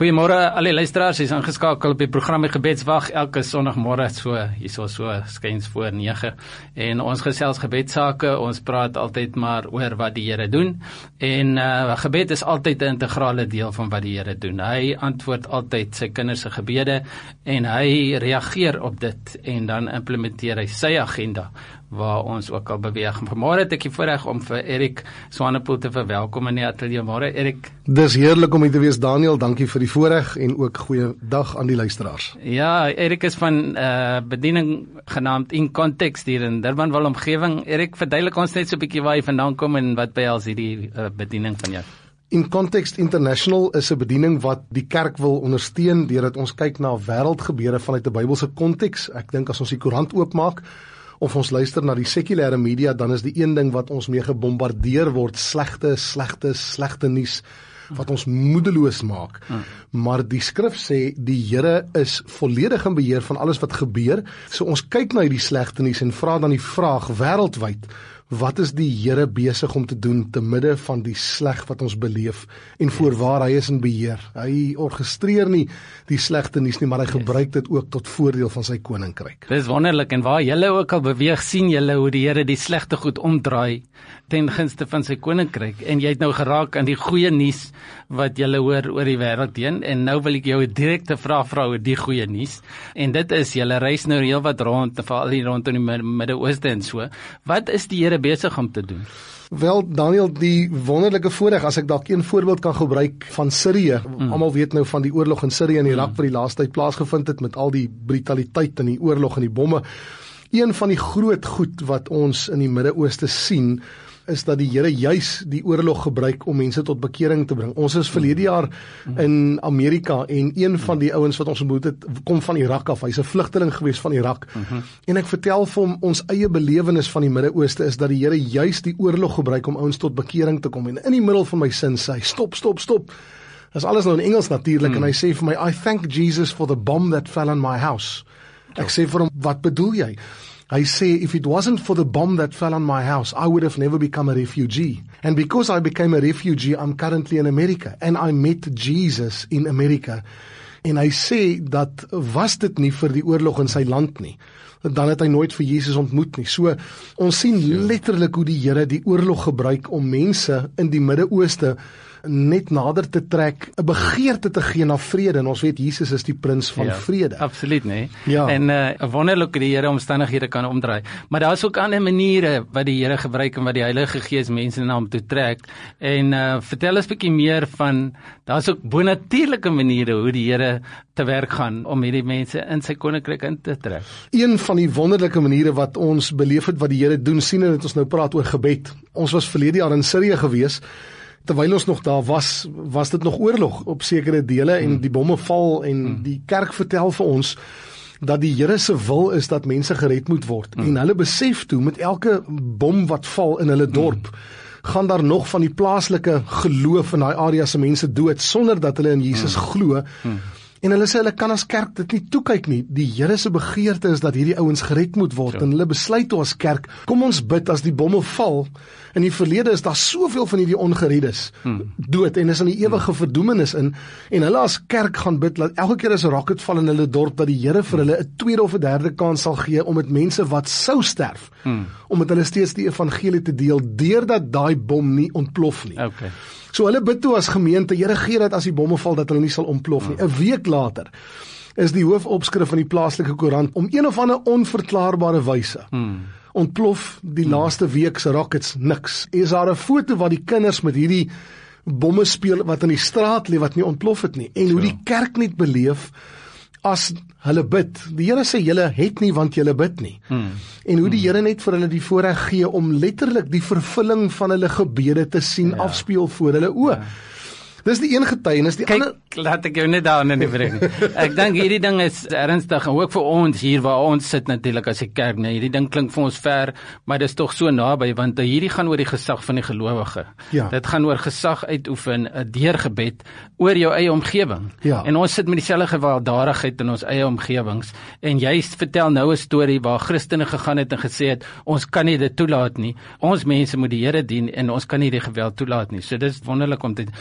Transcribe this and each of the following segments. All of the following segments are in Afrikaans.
Goeiemôre al die luisteraars, is ingeskakel op die program Gebedswag elke Sondagmôre so skuins voor 9 en ons gesels gebedsake, ons praat altyd maar oor wat die Here doen en gebed is altyd 'n integrale deel van wat die Here doen. Hy antwoord altyd sy kinders se gebede en hy reageer op dit en dan implementeer hy sy agenda waar ons ook al beweeg. Vanmôre het ek die voorreg om vir Erik Swanepoel te verwelkom in die ateljee. Môre Erik. Dis heerlik om hier te wees, Daniel. Dankie vir die voorreg en ook goeie dag aan die luisteraars. Ja, Erik is van bediening genaamd In Context hier in Durbanville omgewing. Erik, verduidelik ons net so 'n bietjie waar jy vandaan kom en wat behels hierdie bediening van jou. In Context International is 'n bediening wat die kerk wil ondersteun deurdat ons kyk na wêreldgebeure vanuit 'n Bybelse konteks. Ek dink as ons die koerant oopmaak of ons luister na die sekulêre media, dan is die een ding wat ons mee gebombardeer word, slegte nuus, wat ons moedeloos maak. Maar die skrif sê, die Here is volledig in beheer van alles wat gebeur. So ons kyk na hierdie slegte nuus en vra dan die vraag, wêreldwyd, wat is die Here besig om te doen te midde van die sleg wat ons beleef en voorwaar hy is in beheer. Hy orkestreer nie die slegte nuus nie, maar hy gebruik dit ook tot voordeel van sy koninkryk. Dis wonderlik en waar julle ook al beweeg, sien julle hoe die Here die slegte goed omdraai ten gunste van sy koninkryk. En jy het nou geraak aan die goeie nuus wat julle hoor oor die wêreld heen en nou wil ek jou 'n direkte vraag vra oor die goeie nuus. En dit is, julle reis nou heelwat rond, veral hier rondom die Midde-Ooste en so. Wat is die Here besig om te doen? Wel, Daniel, die wonderlike voorreg, as ek dalk een voorbeeld kan gebruik van Sirië. Almal weet nou van die oorlog in Sirië en Irak wat die laaste tyd plaasgevind het met al die brutaliteit en die oorlog en die bomme. Een van die groot goed wat ons in die Midde-Ooste sien, is dat die Here juis die oorlog gebruik om mense tot bekering te bring. Ons is verlede jaar in Amerika en een van die ouens wat ons ontmoet het, kom van Irak af. Hy's 'n vlugteling gewees van Irak. En ek vertel vir hom, ons eie belewenis van die Midde-Ooste is dat die Here juis die oorlog gebruik om ouens tot bekering te kom. En in die middel van my sin sê hy, stop. Dis alles nou in Engels natuurlik en hy sê vir my, I thank Jesus for the bomb that fell on my house. Ek sê vir hom, wat bedoel jy? Hy sê, if it wasn't for the bomb that fell on my house, I would have never become a refugee. And because I became a refugee, I'm currently in America. And I met Jesus in America. En hy sê, dat was dit nie vir die oorlog in sy land nie, dan het hy nooit vir Jesus ontmoet nie. So, ons sien letterlik hoe die Here die oorlog gebruik om mense in die Midde-Ooste net nader te trek, 'n begeerte te gee na vrede, en ons weet Jesus is die prins van vrede. Absoluut, nee. Ja. En wonderlik die Here omstandighede kan omdraai. Maar daar is ook ander maniere wat die Here gebruik en wat die Heilige Gees mense na hom toe trek. En vertel ons 'n bietjie meer van, daar is ook bonatuurlike maniere hoe die Here te werk gaan om hierdie mense in sy koninkryk in te trek. Een van die wonderlike maniere wat ons beleef het wat die Here doen, sien en het ons nou praat oor gebed. Ons was verlede jaar in Sirië gewees. Terwyl ons nog daar was dit nog oorlog op sekere dele en die bomme val en die kerk vertel vir ons dat die Here se wil is dat mense gered moet word. En hulle besef toe met elke bom wat val in hulle dorp, gaan daar nog van die plaaslike geloof in daai area se mense dood sonder dat hulle in Jesus glo. En hulle sê, hulle kan as kerk dit nie toekyk nie. Die Here se begeerte is dat hierdie ouens gered moet word. En hulle besluit toe as kerk, kom ons bid as die bomme val. In die verlede is daar soveel van hierdie ongeredes dood en is in die ewige verdoemenis in. En hulle as kerk gaan bid, dat elke keer as 'n rocket val in hulle dorp, dat die Here vir hulle 'n tweede of 'n derde kans sal gee om met mense wat sou sterf, om met hulle steeds die evangelie te deel, deurdat daai bom nie ontplof nie. Okay. So hulle bid toe as gemeente, Here gee dat as die bomme val, dat hulle nie sal ontplof nie. 'n week later is die hoofopskrif van die plaaslike koerant om een of ander onverklaarbare wyse. Ontplof die laaste week se rockets niks. Is daar 'n foto wat die kinders met hierdie bomme speel wat in die straat lê wat nie ontplof het nie. En hoe die kerk net beleef as hulle bid. Die Here sê julle het nie want julle bid nie. En hoe die Here net vir hulle die voorreg gee om letterlik die vervulling van hulle gebede te sien afspeel voor hulle oë. Dis die een getuienis, die ander... Laat ek jou net daarin bring. Ek dink hierdie ding is ernstig, en ook vir ons hier waar ons sit natuurlik as 'n kerk, nee, hierdie ding klink vir ons ver, maar dit is tog so naby, want hierdie gaan oor die gesag van die gelowige. Ja. Dit gaan oor gesag uitoefen, deur gebed, oor jou eie omgewing. Ja. En ons sit met dieselfde gewelddadigheid in ons eie omgewings, en jy vertel nou 'n storie waar Christene gegaan het en gesê het, ons kan nie dit toelaat nie, ons mense moet die Here dien, en ons kan nie die geweld toelaat nie. So dit is wonderlik om te... Ons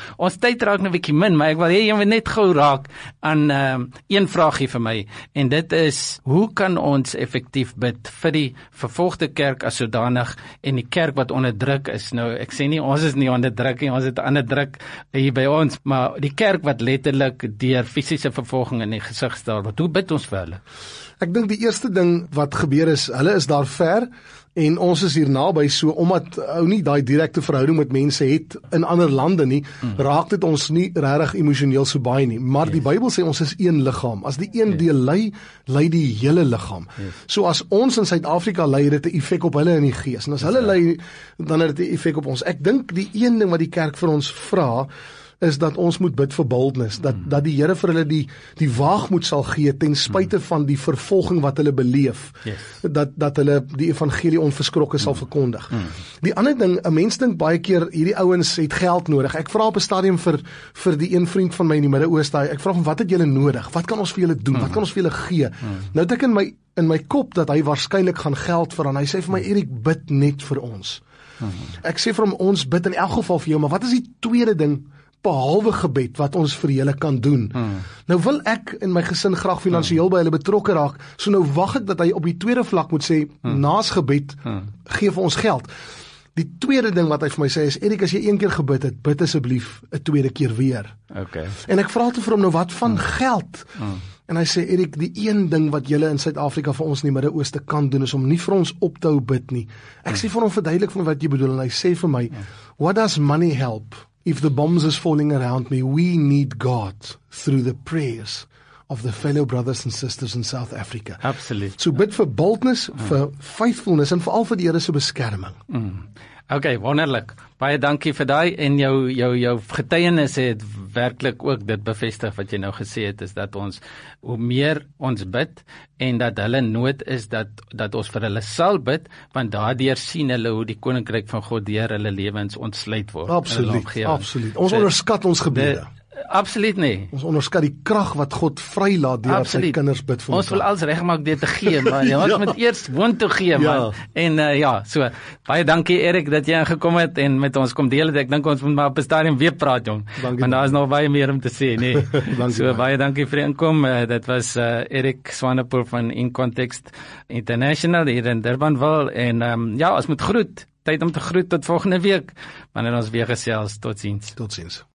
tyd raak 'n bietjie min, maar ek wil hê jy moet net gou raak aan een vraagie vir my, en dit is, hoe kan ons effektief bid vir die vervolgde kerk as sodanig, en die kerk wat onder druk is? Nou, ek sê nie, ons is nie onder druk nie, ons het ander druk hier by ons, maar die kerk wat letterlik deur fisiese vervolging in die gesig staar word, hoe bid ons vir hulle? Ek dink die eerste ding wat gebeur is, hulle is daar ver, en ons is hier naby, so omdat ou nie daai direkte verhouding met mense het in ander lande nie, raak dit ons nie regtig emosioneel so baie nie, maar die Bybel sê ons is een liggaam. As die een deel ly, ly die hele liggaam. So as ons in Suid-Afrika ly, het dit 'n effek op hulle in die gees, en as hulle ly, dan het dit 'n effek op ons. Ek dink die een ding wat die kerk vir ons vra, is dat ons moet bid vir boldness, dat die Here vir hulle die waagmoed sal gee, ten spyte van die vervolging wat hulle beleef, dat hulle die evangelie onverskrokke sal verkondig. Die ander ding, 'n mens dink baie keer, hierdie ouens het geld nodig. Ek vra op 'n stadium vir die een vriend van my in die Midde-Ooste, ek vra hom, wat het julle nodig? Wat kan ons vir julle doen? Wat kan ons vir julle gee? Nou het ek in my kop dat hy waarskynlik gaan geld vra, en hy sê vir my, Erik, bid net vir ons. Ek sê vir hom, ons bid in elk geval vir jou, maar wat is die tweede ding, behalwe gebed, wat ons vir julle kan doen? Nou wil ek in my gesin graag finansiëel by hulle betrokke raak, so nou wag ek dat hy op die tweede vlak moet sê, naas gebed, gee vir ons geld. Die tweede ding wat hy vir my sê is, Erik, as jy een keer gebid het, bid asseblief 'n tweede keer weer. En ek vra toe vir hom, nou wat van geld? En hy sê, Erik, die een ding wat julle in Suid-Afrika vir ons in die Midde-Ooste kan doen, is om nie vir ons op te hou bid nie. Ek sê vir hom, verduidelik vir my wat jy bedoel, en hy sê vir my, what does money help? If the bombs is falling around me, we need God through the prayers of the fellow brothers and sisters in South Africa. Absoluut. So bid vir boldness, vir faithfulness, en veral vir die Here se beskerming. Okay, wonderlik. Baie dankie vir daai, en jou getuienis het werklik ook dit bevestig wat jy nou gesê het, is dat ons, hoe meer ons bid, en dat hulle nood is dat ons vir hulle sal bid, want daardeur sien hulle hoe die koninkryk van God deur hulle lewens ontsluit word. Absoluut. Ons onderskat ons gebede. Absoluut nie. Ons onderskat die krag wat God vrylaat deur sy kinders bid vir ons. Ons wil alles regmaak deur te gee, maar ons moet eers woontoe gee, man. En so, baie dankie Erik dat jy aangekom het en met ons kom deel het. Ek dink ons moet maar op 'n stadium weer praat, jong. Want daar is nog baie meer om te sê, nee. So, baie dankie vir die inkom. Dit was Erik Swanepoel van In Context International hier in Durbanville, en ons moet groet. Tyd om te groet tot volgende week, wanneer ons weer gesels. Totsiens.